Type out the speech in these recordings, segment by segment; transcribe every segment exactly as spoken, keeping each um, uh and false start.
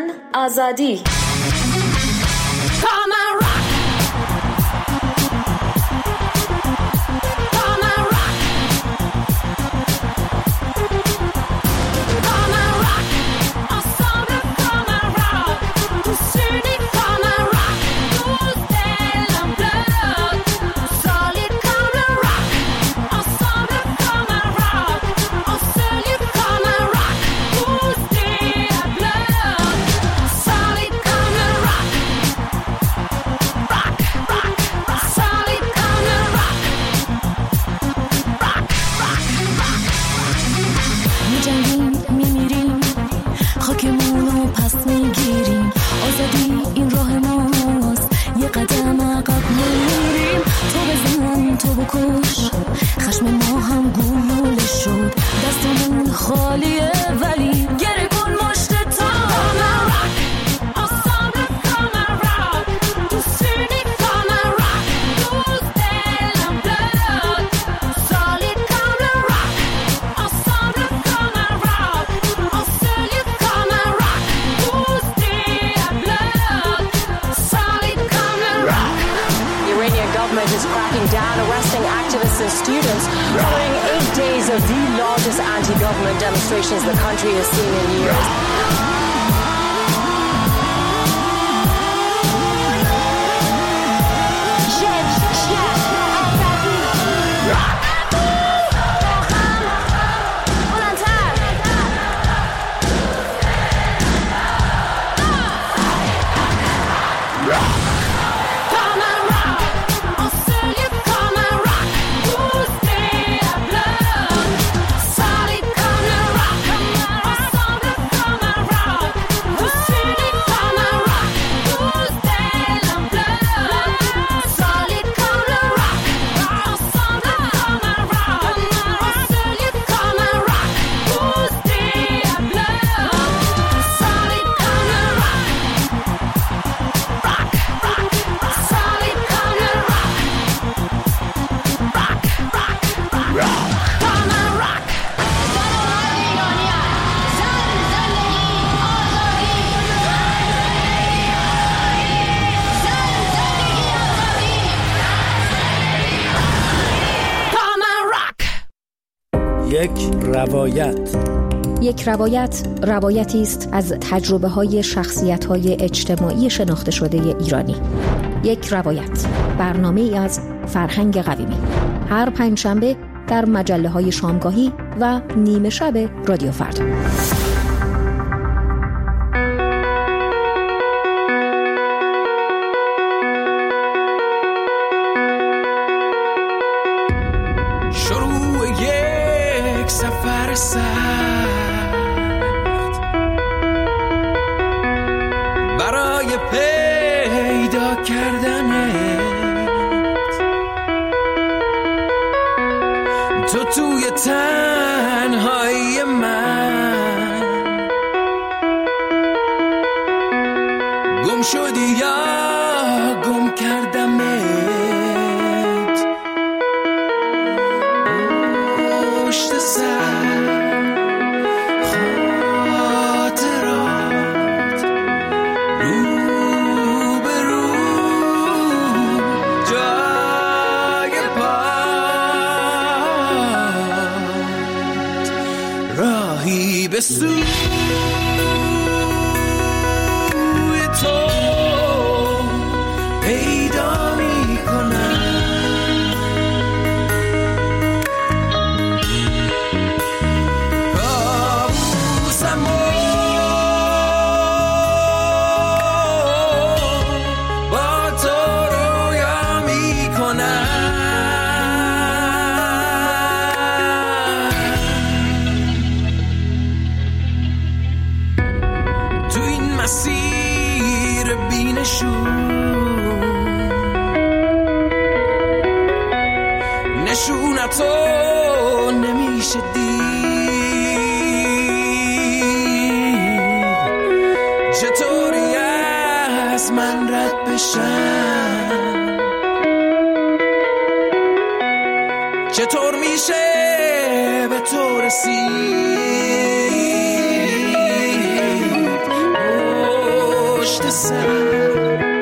من آزادی. Demonstrations the country has seen in years. یک روایت. یک روایت روایتی است از تجربه‌های شخصیت‌های اجتماعی شناخته شده ایرانی. یک روایت، برنامه‌ای از فرهنگ قویمی، هر پنجشنبه در مجله‌های شامگاهی و نیمه شب رادیو فردا. شروع یک سفر سخت برای پیدا کردنت، تو توی تنهایی من گم شدی یا گم کردمت، پشت سر خاطرات رو به رو جای پات راهی به سوی تو پیدا می کنم. کابوسم با تو رویا می کنم. تو این مسیر بینشون نشونتو نمیشه دید، چطوری از من رد بشن، چطور میشه به تو رسید. پشت سر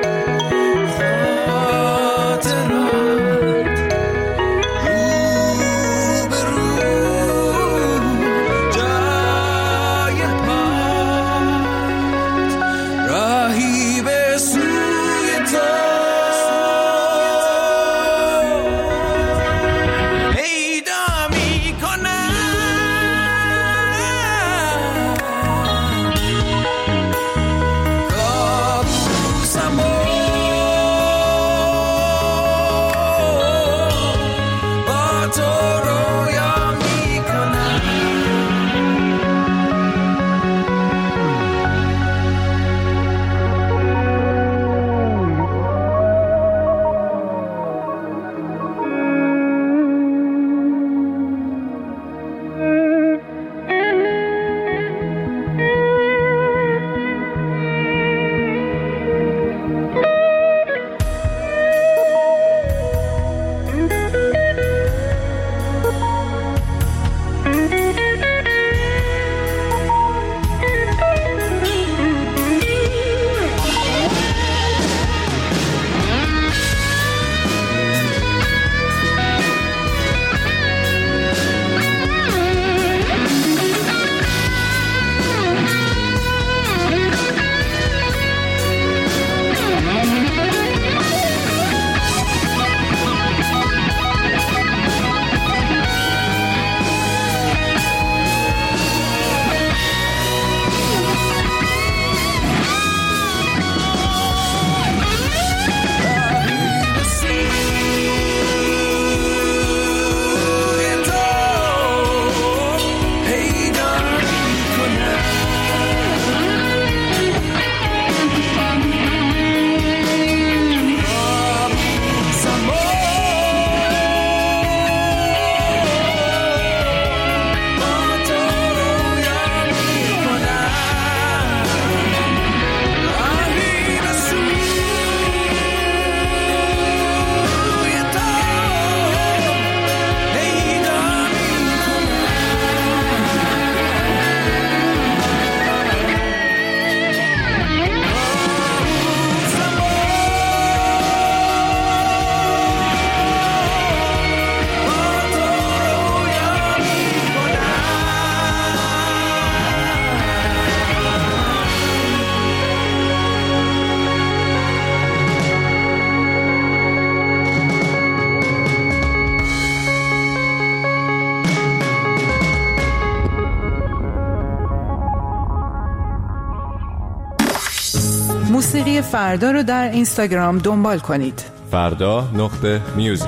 موسیقی فردا رو در اینستاگرام دنبال کنید. فردا نقطه میوزیک.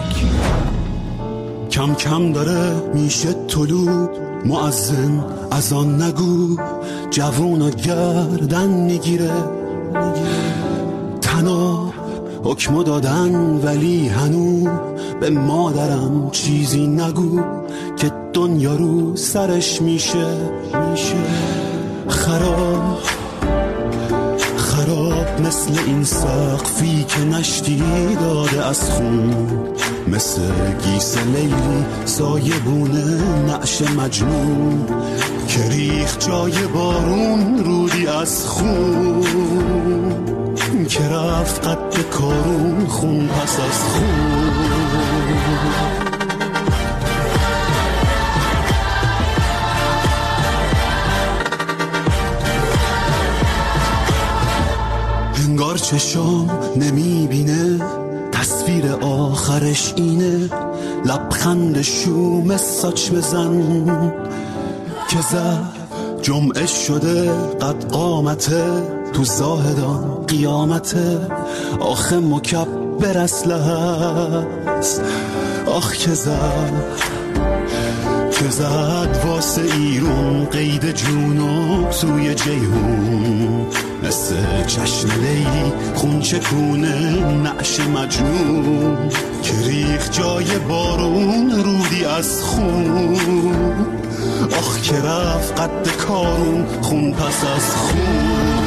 کم کم داره میشه طلوع، مؤذن از آن نگو، جوونا گردن میگیره، تنها حکم دادن ولی هنو به مادرم چیزی نگو که دنیا رو سرش میشه میشه خراب خراب مثل این سقفی که نشتی داده از خون، مثل گیس لیلی سایبونه نعش مجنون که ریخ جای بارون رودی از خون، که رفت قد کارون خون پس از خون. انگار چشام نمیبینه تصویر آخرش اینه، لبخند شوم ساچ بزن که زد جمعه شده قد قامته، تو زاهدان قیامته، آخه مکبر اصله هست، آخ که زد که زد واسه ایرون قید جونو توی جیهون، مثل چشم لیلی خون چکونه نعش مجنون که ریخ جای بارون رودی از خون، آخ که رفت قد کارون خون پس از خون.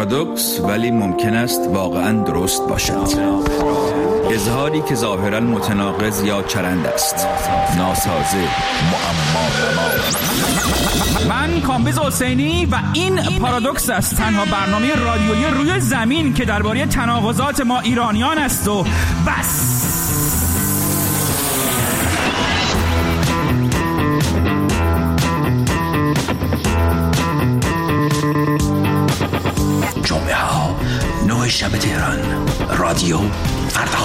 پارادوکس ولی ممکن است واقعا درست باشد. اظهاری که ظاهرا متناقض یا چرند است. ناسازه، معما. من کامبیز حسینی و این پارادوکس است، تنها برنامه رادیویی روی زمین که درباره تناقضات ما ایرانیان است و بس. جمعه ها نه شب تهران، رادیو فردا.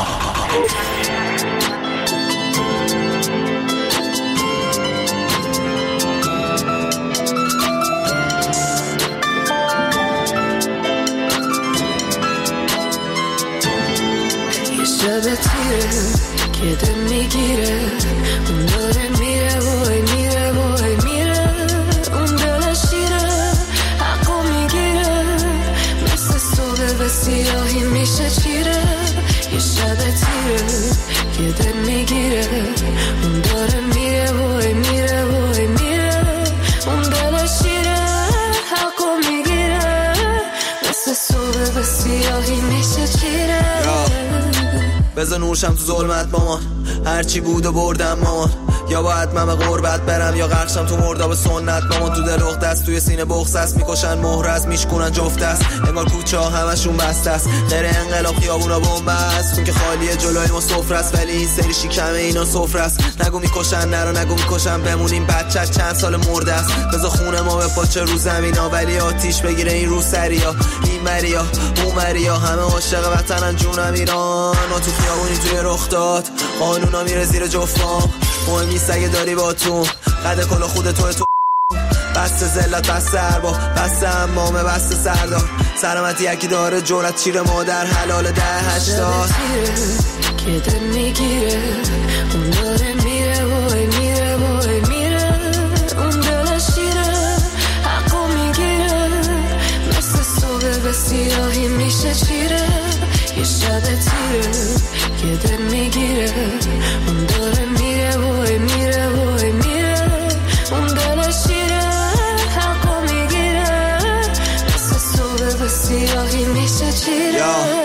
شب تیره که دل میگیره، اون داره میره وای میره وای میره، اون دل شیره حقو میگیره، مثل صبح به سیاهی میشه چیره. یه شب تیره که دل میگیره، اون داره میره وای میره وای میره، اون دل شیره حقو میگیره، مثل صبح به سیاهی میشه چیره. بزن نورشم تو ظلمت مامان، هرچی بود و بردم مامان، یا باید من به غربت برم یا غرقشم تو مرداب سنت مامان. تو دل اخت است، توی سینه بغض است، میکشن مهر است، میشکنن جفت است، انگار کوچه ها همشون بسته است، غیر انقلاب خیابونا بمب است، چون که خالیه جلوی ما سفره است، ولی این سری شکم اینا سفره است. نگو میکشن نرو نگو میکشن بمونیم، بچه چند سال مرده است، بذار خونه ما به پاچه رو زمینا، ولی آتیش بگیره این رو سریا، این مریا اون مریا، همه عاشق وطنن جونم ایران. ما تو خیابونی توی رخ داد، قانونا میره زیر جفام، مهم نیست اگه داری با تو قد کل خود توی تو، بست زلت بست اربا بست امامه بست سردار، سلامتی یکی داره جورت چیره مادر حلال ده هشتاد. که دل میگیره، اون داره میره وای میره وای میره، اون دل شیره حقو میگیره، مثل صبح به سیاهی میشه چیره. یه شب تیره که دل میگیره، اون داره میره وای میره وای میره، اون دل شیره حقو میگیره، مثل صبح به سیاهی میشه چیره.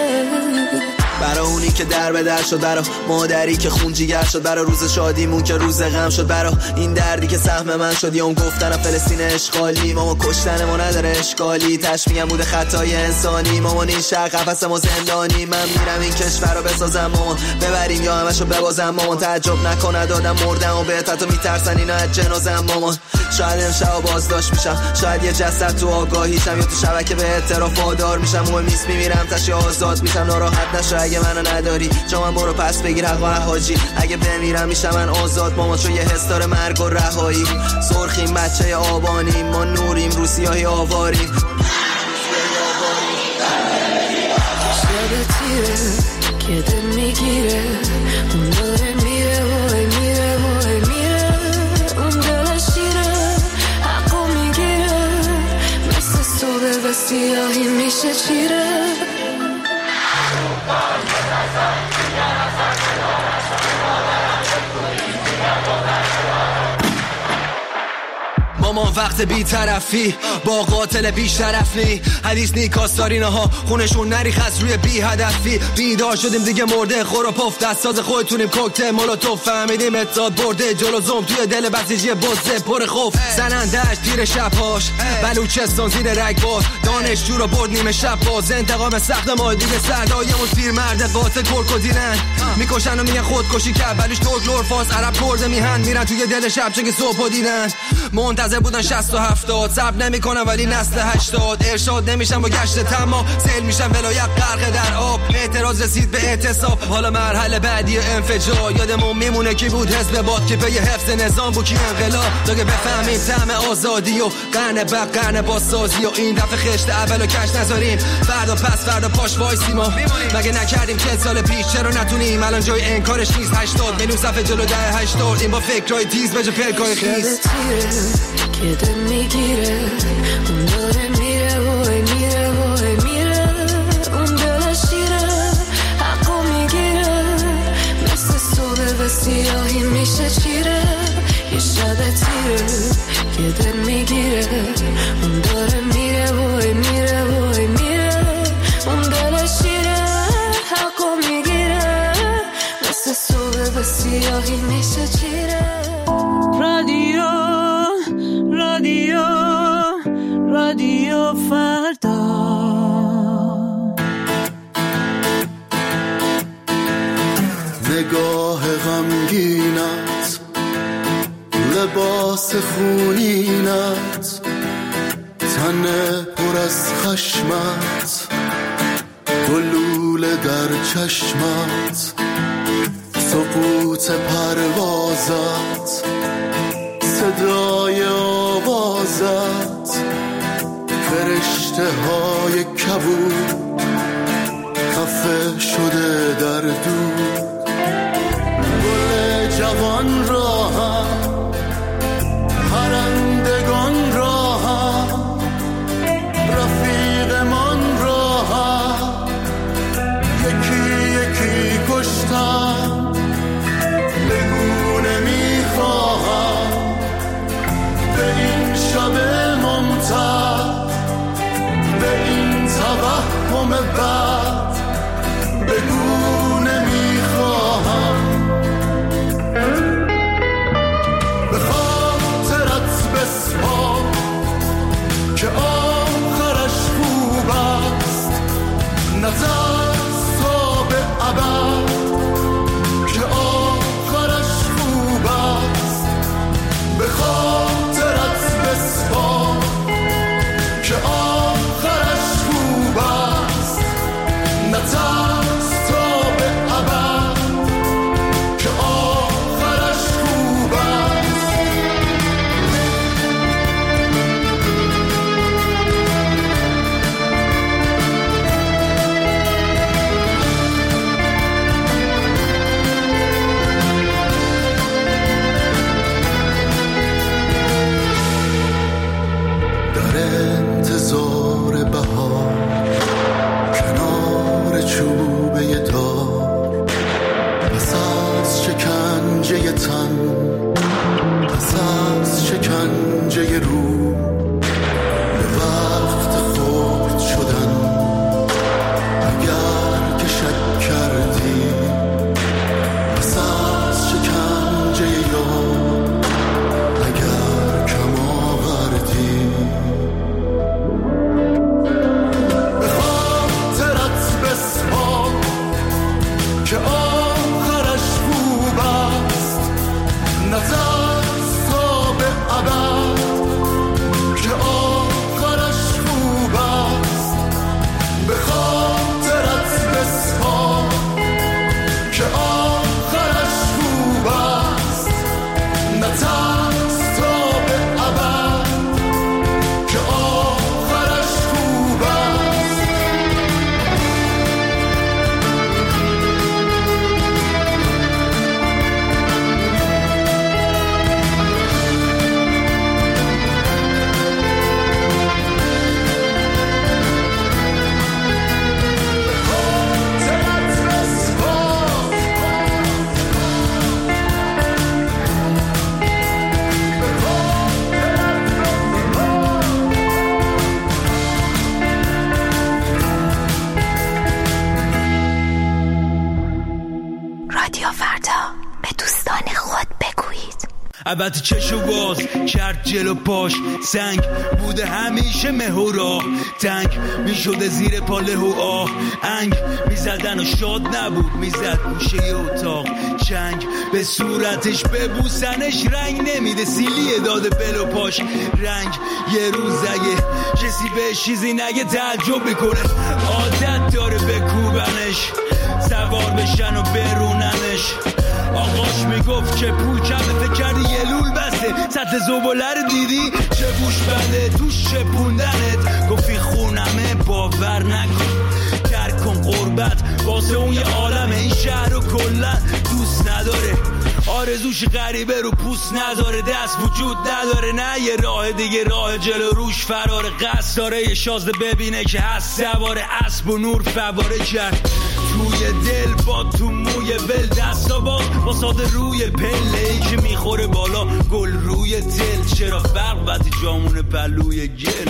برای اونی که در به در شد، برای مادری که خون جیگر شد، برای روز شادیمون که روز غم شد، برای این دردی که سهم من شد، یا اون گفتن فلسطین اشغالی، ماما کشتن ما نداره اشکالی، تش میگم بوده خطای انسانی، مامان این شهر قفس ما زندانی، من میرم این کشور رو بسازم مامان، ببریم یا همشو ببازم مامان، تعجب نکنه دادم مردم و بهت تو میترسن اینا از جنازم مامان. شاید امشب بازداشت میشم، شاید یه جسد تو آگاهیشم، یا تو شبکه به اعتراف وادار میشم، مهم نیست میمیرم تش آزاد میشم، ناراحت نشو اگه منو نداری، چون من برو پس بگیر حق و حاجی، اگه بمیرم میشم من آزاد مامان، چون یه حس داره مرگ و رهایی، سرخیم بچه آبانیم، ما نوریم رو سیاهی آواریم. شب تیره که دل میگیره، اون داره میره وای میره وای میره، اون دل شیره حقو میگیره، مثل صبح به سیاهی میشه چیره. مامان وقت بی طرفی با قاتل بی شرفی، حدیث نیکاستارینا ها خونشون نریخ از روی بی هدفی، بیدار شدیم دیگه مرده خور و پف، دستاز خودتونیم کوکتل مولوتوف، فهمیدیم اتحاد برده جلو زوم، توی دل بسیجی بزه پر خوف، زنندهش تیر شبهاش، بلوچستان زیر رگبار، دانشجو رو برد نیمه شب باز، انتقام سخت ما دیگه سردایمون پیر مرد قاتل کرک و دیرن، میکشن و میگن خودکشی کرد، بلوش ترک لور فاس عرب کرده میهن، میرن توی دل شب چه که صبح دیدن، منتظر بودن شصت و هفتاد، صبر نمیکنن ولی نسل هشتاد، ارشاد نمیشن با گشت تمام، سیل میشن ولایت غرق در آب، اعتراض رسید به اعتصاب، حالا مرحله بعدی انفجار، یادمون میمونه کی بود حزب باد که پی حفظ نظام بود کی انقلاب، تا که بفهمیم طعم آزادی و قرن بعد قرن بازسازی، و این دفعه خشت اولو کش نذاریم، فردا پس فردا پاش وایسیم، مگه نکردیم چند سال پیش، چرا نتونیم الان جای انکارش نیست، هشتاد میلیون صفحه جلو ده هشتاد، این با فکرای تیز به جا پلکای خیز که دل میگیره، اون داره میره وای میره وای میره، اون دل شیره حقو میگیره، مثل صبح به سیاهی میشه چیره. یه شب تیره که دل میگیره، اون داره میره وای میره وای میره، گلوله در چشمت، سقوط پروازت، صدای آوازت، فرشته های کبود خفه شده در دود. گل جوان را هم پرندگان را هم رفیقمان را هم یکی یکی کشتم. بگو نمیخواهم به این شب ممتد، به این توهم بد، بگو نمیخواهم. به خاطرت بسپار که آخرش خوب است، نترس تا به ابد که آخرش خوب است. به خاطرت بسپار که آخرش خوب است، نترس تا به ابد که آخرش خوب است. در انتظار بهار کنار چوبه دار، پس از شکنجه تن، پس از شکنجه رو، به وقت خود شدن. اگر که شک کردی پس از شکنجه یار، اگر کم آوردی. به خاطرت بسپار که آخرش خوب است، نترس تا به ابد که آخرش خوب است. به خاطرت بسپار که آخرش خوب است، نترس تا به ابد که آخرش خوب است. رادیو فردا، به دوستان خود بگویید. البته چشو باز کرد جلو پاش، سنگ بوده همیشه مه و راه، تنگ میشده زیر پاله و آه، انگ میزدن و شاد نبود، میزد گوشه اتاق چنگ، به صورتش ببوسنش رنگ نمیده، سیلیه داده بل و پاش رنگ. یه روز اگه کسی به چیزی نگه تعجب میکنه، عادت داره بکوبنش، سوار بشن و بروننش. آقاش میگفت که پوچم فکر کردی یه لول بسته، سطح زباله رو دیدی چه بوش بنده توش چپوندنت. گفتی خونمه باور نکن، درک کن قربت واسه اون یه عالمه، این شهر رو کلن دوست نداره، آرزوش غریبه رو پوست نداره، دست وجود نداره، نه یه راه دیگه راه جلو روش فرار، قصد داره یه شازده ببینه که هست سواره اسب و نور فواره کرد توی دل با تو موی ول، دستا باز با ساده روی پله ای که میخوره بالا گل روی دل، چرا فرق وقتی جامون پلوی گل.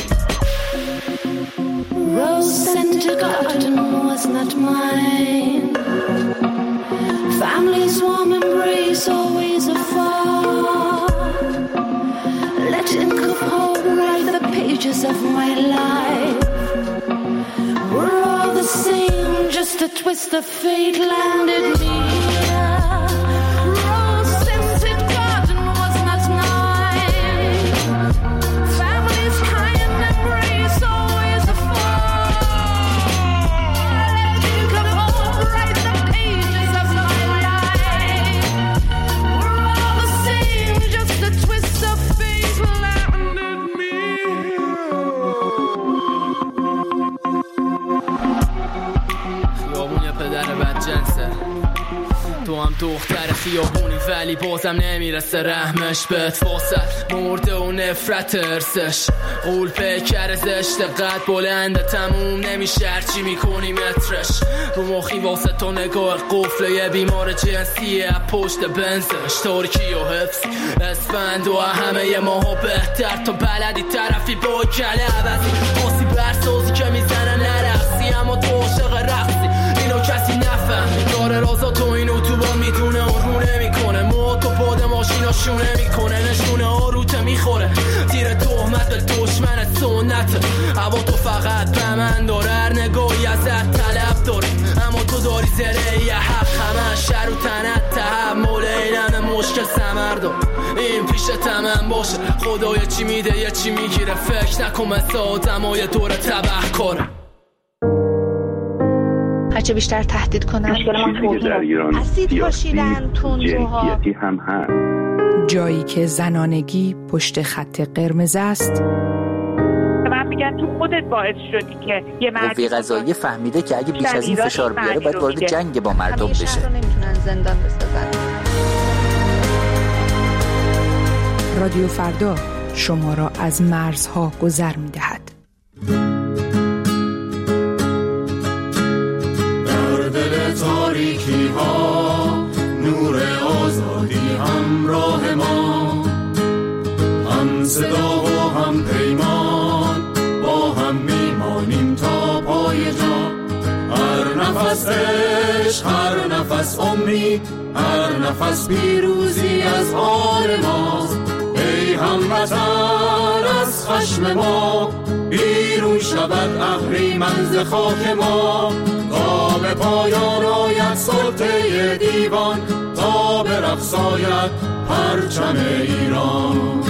Rose scented garden was not mine, family's warm embrace always afar, letting go home write the pages of my life. We're all the same, just a twist of fate landed me here. Rose scented garden was not mine, family's kind embrace always afar, میرسه. تو هم دختر خیابونی ولی بازم نمیرسه رحمش بهت واسه مرده و نفرت ارسش قول پیکر زشت قد بلنده تموم نمیشه هرچی میکنی مترش رو مخی واسه تو نگاه قفل یه بیمار جنسیه پشت بنزش ترکی و حفظی اسفند و همه یه ماها بهتر تا بلدی طرفی با کله عوضی باسی برسازی که میزنن نرفسی اما تو عاشق رقصی اینو کسی نفهم یاره رازا تو اینو تو با میدونه و رو نمیکنه ما تو پاد ماشینا شونه میکنه نشونه آروته میخوره تیر تهمت به دشمن سنت هوا تو فقط به من داره هر نگاهی ازت طلب داره اما تو داری زره یه حق همه شر و تنت تحمل اینم مشکل سمر دار این پیش تمام باشه خدای چی میده یه چی میگیره فکر نکن مثل آدمای دور تبه کاره هرچه بیشتر تهدید کنن چیزی در ایران اسید پاشیدن تندروها جنسیتی هم هست. جایی که زنانگی پشت خط قرمز است. من میگن تو خودت باعث شدی که یه مردی قوه قضاییه فهمیده که اگه بیش از این فشار بیاره باید وارد جنگ با مردم بشه. همه شهر رو نمیتونن زندان بسازن. رادیو فردا شما را از مرزها گذر میدهد. تاریکی ها نور آزادی همراه ما هم صدا و هم پیمان با هم میمانیم تا پای جان هر نفس عشق هر نفس امید هر نفس پیروزی از آن ماست ای هموطن از خشم ما بیرون شود اهریمن ز خاک ما تا به پایان آید سلطه دیوان تا به رقص آید پرچم ایران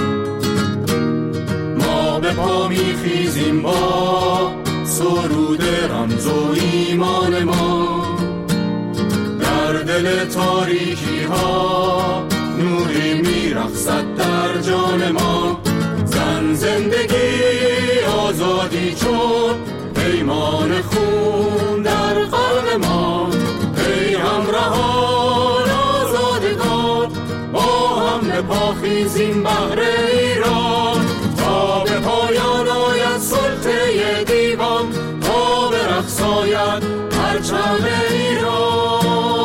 ما به پا میخیزیم با سرود رمز و ایمان ما در دل تاریکی ها نوری میرقصد در جان ما زن زندگی آزادی چون پیمان خون در قلب ما ای همراهان آزادگان با هم به پا خیزیم بهر ایران تا به پایان آید سلطه دیوان تا به رقص آید پرچم ایران.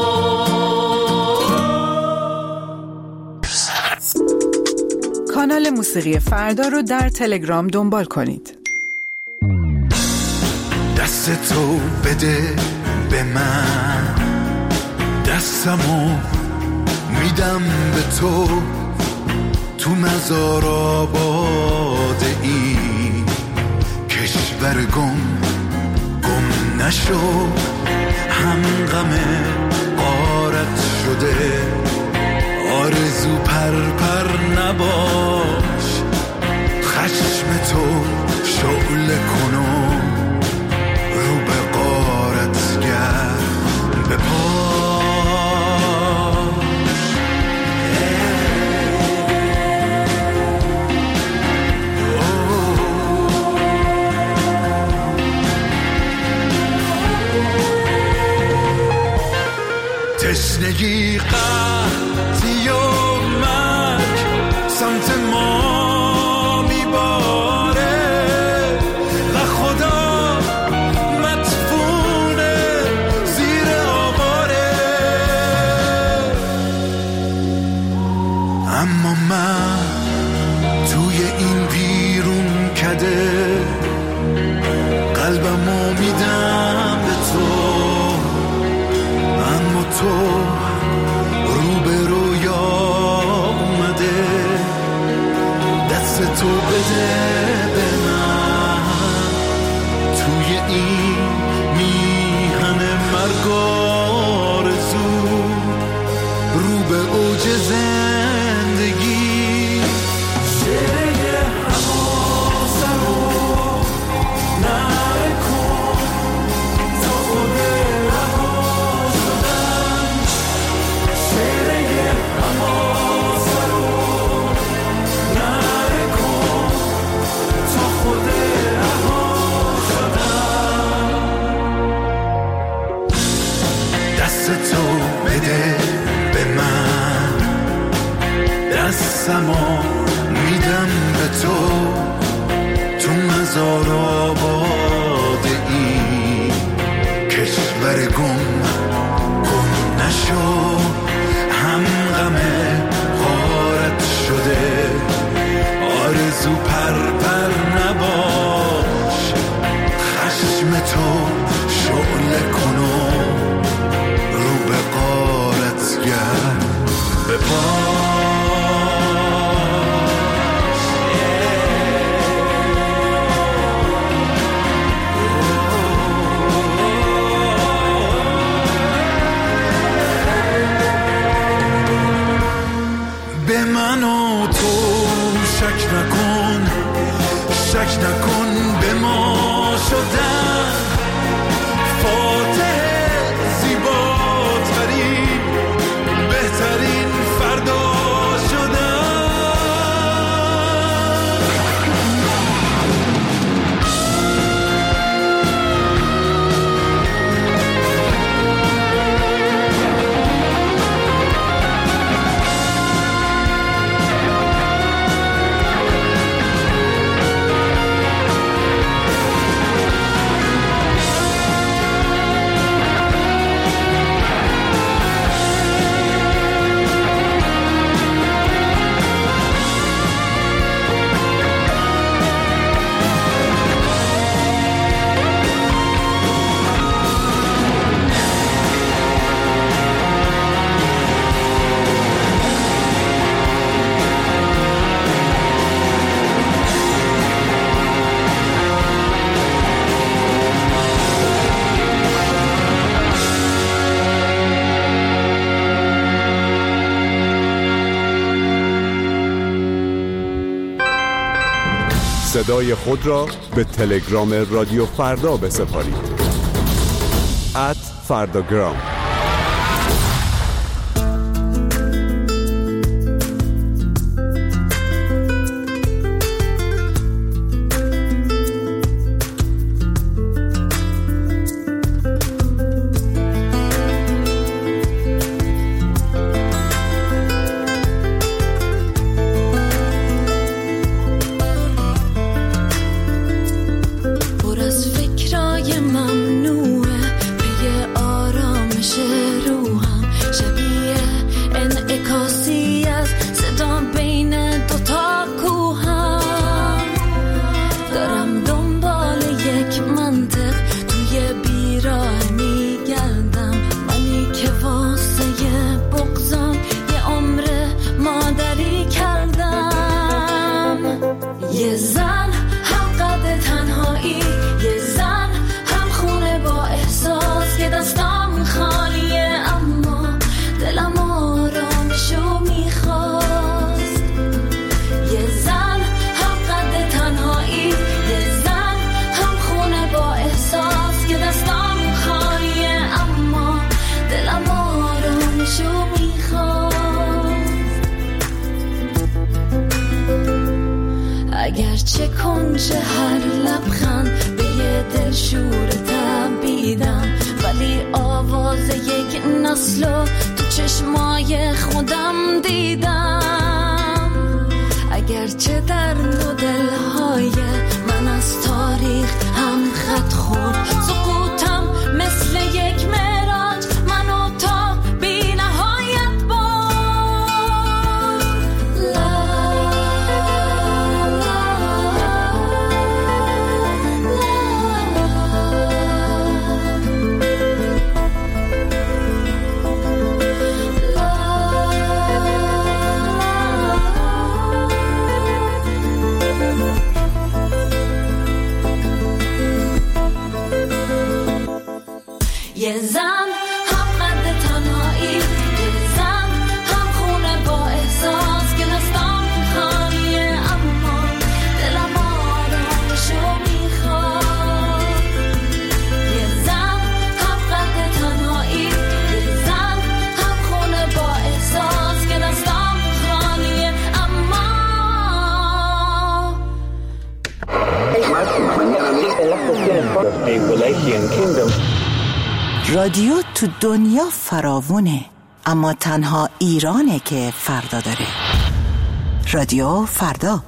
کانال موسیقی فردا رو در تلگرام دنبال کنید. دست تو بده به من دستمو میدم به تو تو مزار آباد این کشور گم گم نشو هم غم غارت شده آرزو پر پر نباش خشم تو شعله کنو رو به غارت گرد به پاش تشنگی قحطی و مرگ سمت ما میباره و خدا مدفونه زیر آواره اما من توی این بیرون کده قلبمو میدم به تو اما تو رو به رویا اومده دست تو بده به من توی این میهن مرگ آرزو رو به اوج زندگی شعله حواسه رو نره کن تا خود رها شدن نفسمو میدم به تو، تو مزار آباد این کشور گم گم نشو، هم غم غارت شده آرزو پر پر نباش، خشم تو شعله کنو رو به غارت گرد به پاش. به من و تو شک نکن، شک نکن به ما شدن فاتح زیباترین بهترین فردا شدن. صدای خود را به تلگرام رادیو فردا بسپارید. ات فرداگرام. اگرچه کنج هر لبخند به یه دل شور تبیدم، ولی آواز یک نسلو تو چشمای خودم دیدم. اگرچه در دو دلهای من از تاریخ هم خط خورد، سقوطم مثل یک معراج منو تا بی نهایت برد. لا یه زن هم قد تنهایی، یه زن هم خونه با احساس که دستام خالیه اما دلم آرامشو میخواد. یه زن هم قد تنهایی، یه زن هم خونه با احساس که دستام خالیه اما رادیو تو دنیا فراوونه، اما تنها ایرانه که فردا داره. رادیو فردا.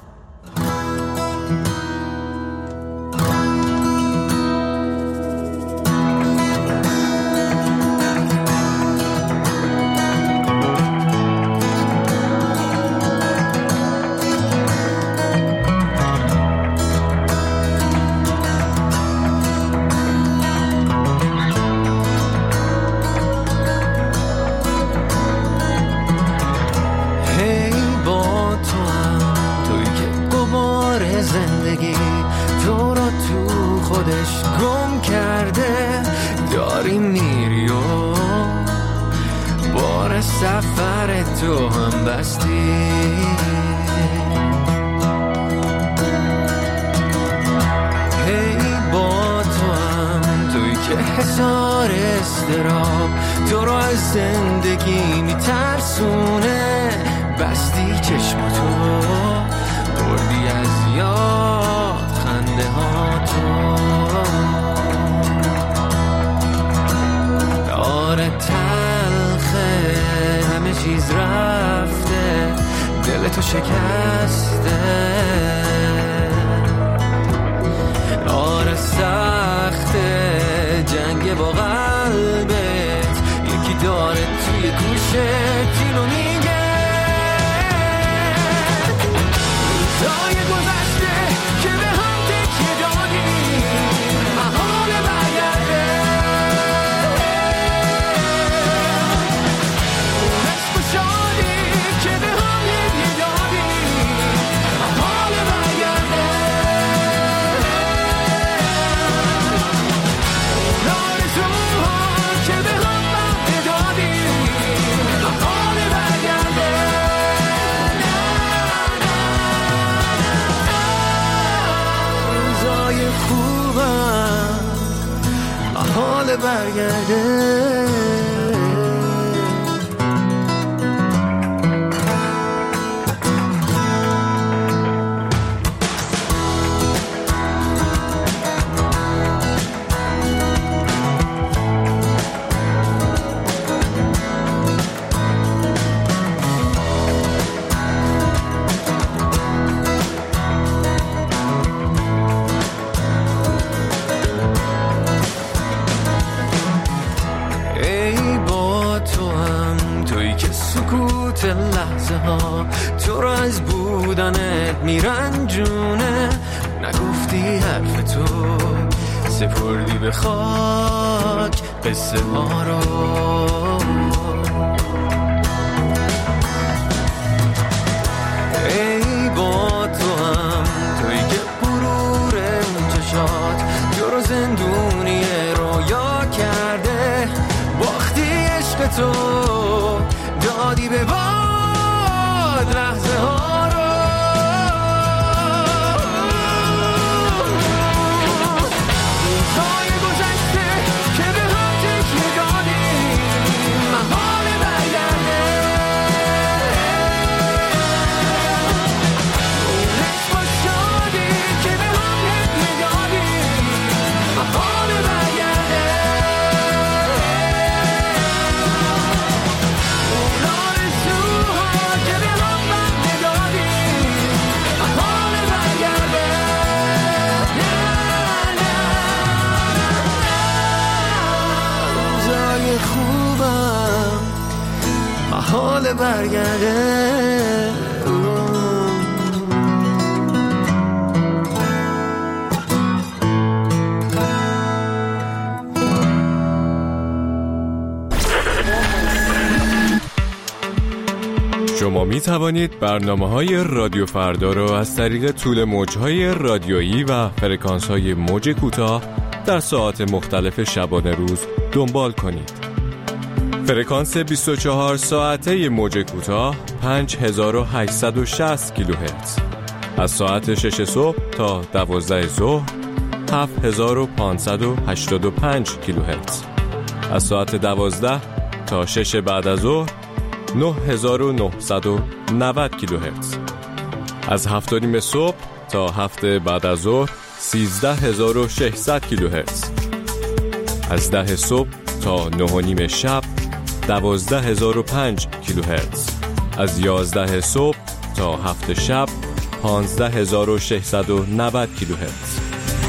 شما می توانید برنامه‌های رادیو فردا را از طریق طول موج‌های رادیویی و فرکانس‌های موج کوتاه در ساعات مختلف شبانه روز دنبال کنید. فرکانس بیست و چهار ساعته موج کوتاه پنج هزار و هشتصد و شصت کیلوهرتز، از ساعت شش صبح تا دوازده ظهر هفت هزار و پانصد و هشتاد و پنج کیلوهرتز، از ساعت دوازده تا شش بعد از ظهر نه هزار و نهصد و نود کیلوهرتز، از هفت و نیم صبح تا هفت بعد از ظهر سیزده هزار و ششصد کیلوهرتز، از ده صبح تا نه و نیم شب دوازده هزار و پنج کیلوهرتز، از یازده صبح تا هفت شب پانزده هزار و ششصد و نود کیلوهرتز.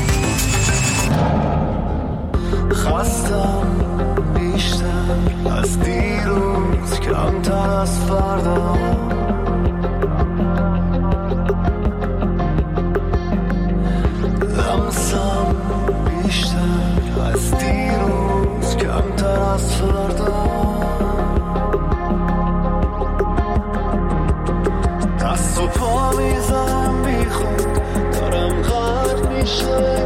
خستم بیشتر از دیروز، کمتر از فردا. لمسم بیشتر از دیروز، کمتر از فردا. دست و پا میزنم بیخود، دارم غرق میشه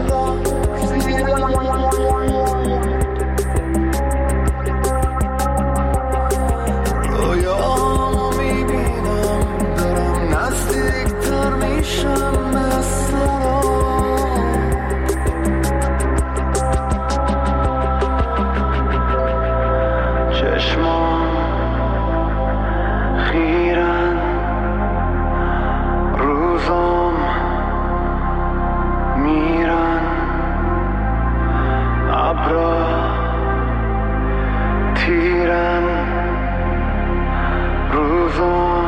رویامو میبینم، دارم نزدیکتر میشم به سرا. چشمام خیرن، روزام میرن، ابرا تیرن، روزام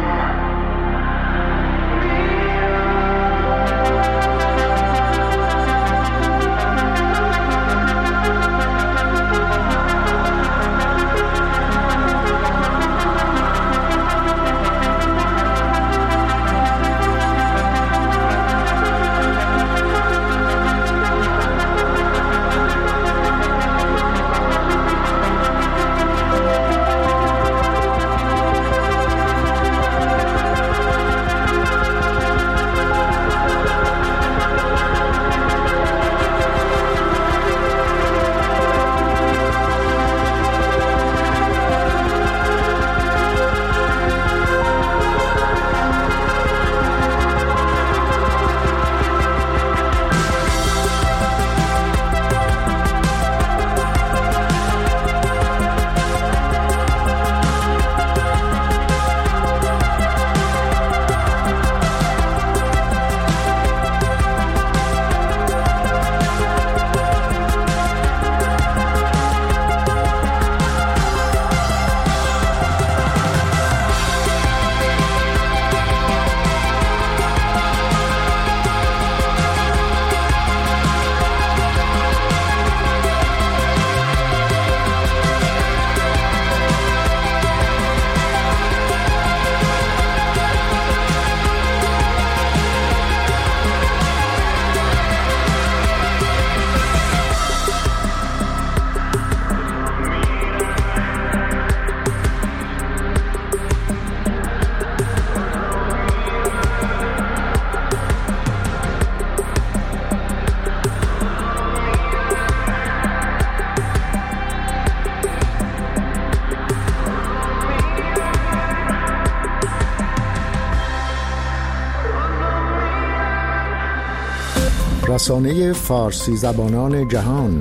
رسانه فارسی زبانان جهان،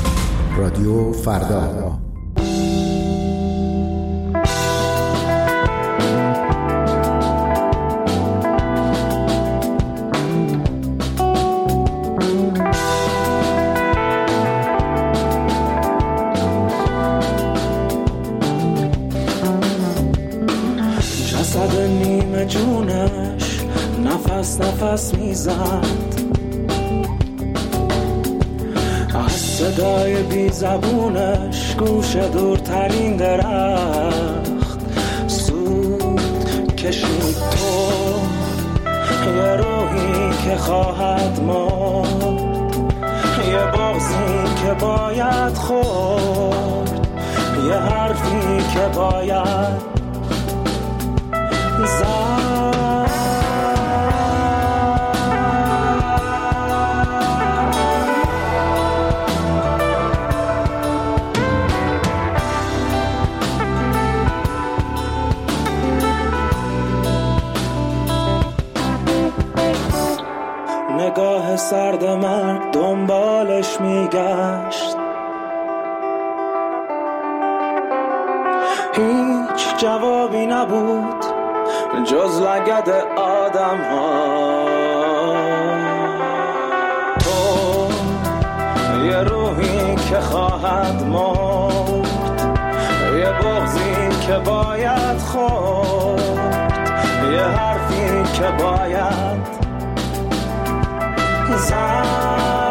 رادیو فردا. جسد نیمه جونش نفس نفس میزد، صدای بی زبونش گوش دورترین درخت سود کشید. تو یه روحی که خواهد مرد، یه بغضی که باید خورد، یه حرفی که باید زد. نگاه سرد مرگ دنبالش میگشت، هیچ جوابی نبود جز لگد آدم ها. تو یه روحی که خواهد مرد، یه بغضی که باید خورد، یه حرفی که باید زد.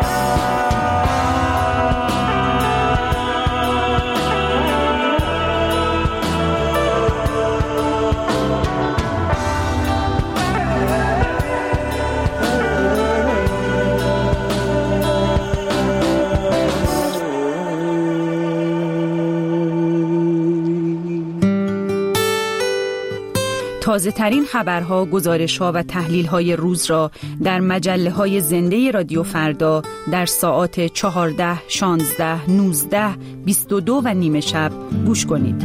تازه ترین خبرها، گزارش‌ها و تحلیل‌های روز را در مجله‌های زنده رادیو فردا در ساعات چهارده، شانزده، نوزده، بیست و دو و نیمه شب گوش کنید.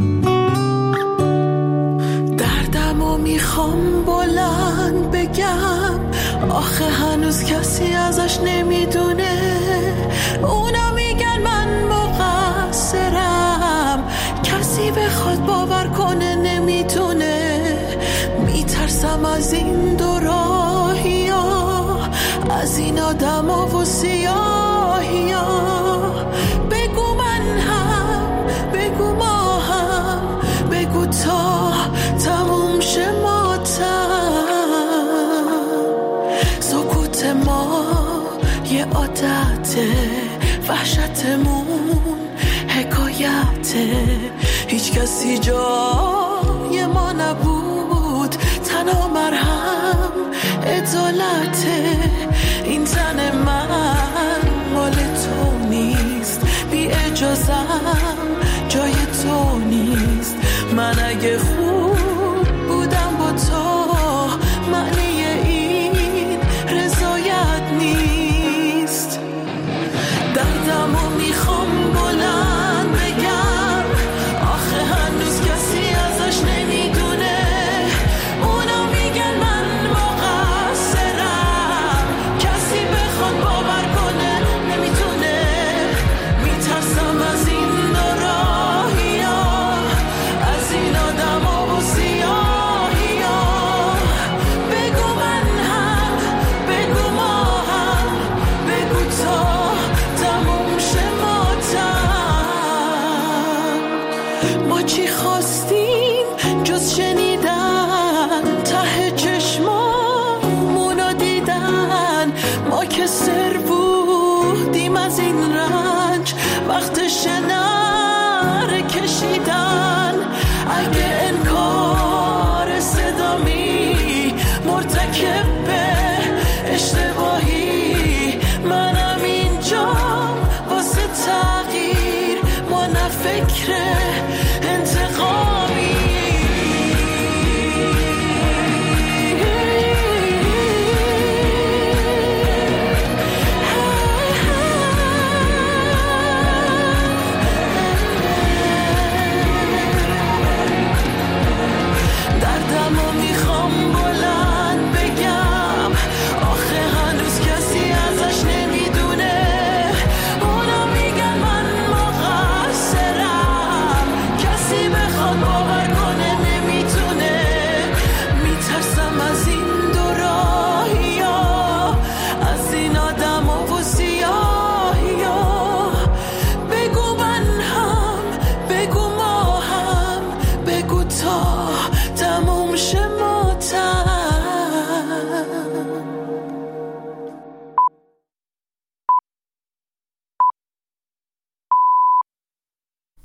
دردمو میخوام بلند بگم، آخه هنوز کسی ازش نمیدونه. اونا میگن من مقصرم، کسی بخواد باور کنه نمیتونه. میترسم از این دو راهی ها، از این آدم ها و سیاهی ها. بگو من هم، بگو ما هم، بگو تا تموم شه ماتم. سکوت ما یه عادته، وحشتمون حکایته. هیچ کسی جای ما نبود، تنها مرهم عدالته. این تن من مال تو نیست، بی اجازم جای تو نیست. من اگه خوب بودم با تو، معنی این رضایت نیست. دردمو میخوام بلند بگم، آخه هنوز کسی ازش نمیدونه. اونا میگن من مقصرم، کسی بخواد باور کنه نمیتونه. میترسم از این دو راهی ها، از این آدم ها و سیاهی ها. بگو من هم، بگو ما هم، بگو تا تموم شه ماتم. ما چی خواستیم جز شنیدن، ته چشمامونو دیدن. ما که سر بودیم از این رنج، وقتش نره کشیدن. اگه انکار صدامی مرتکب به اشتباهی، منم اینجا واسه تغییر. ما نه فکره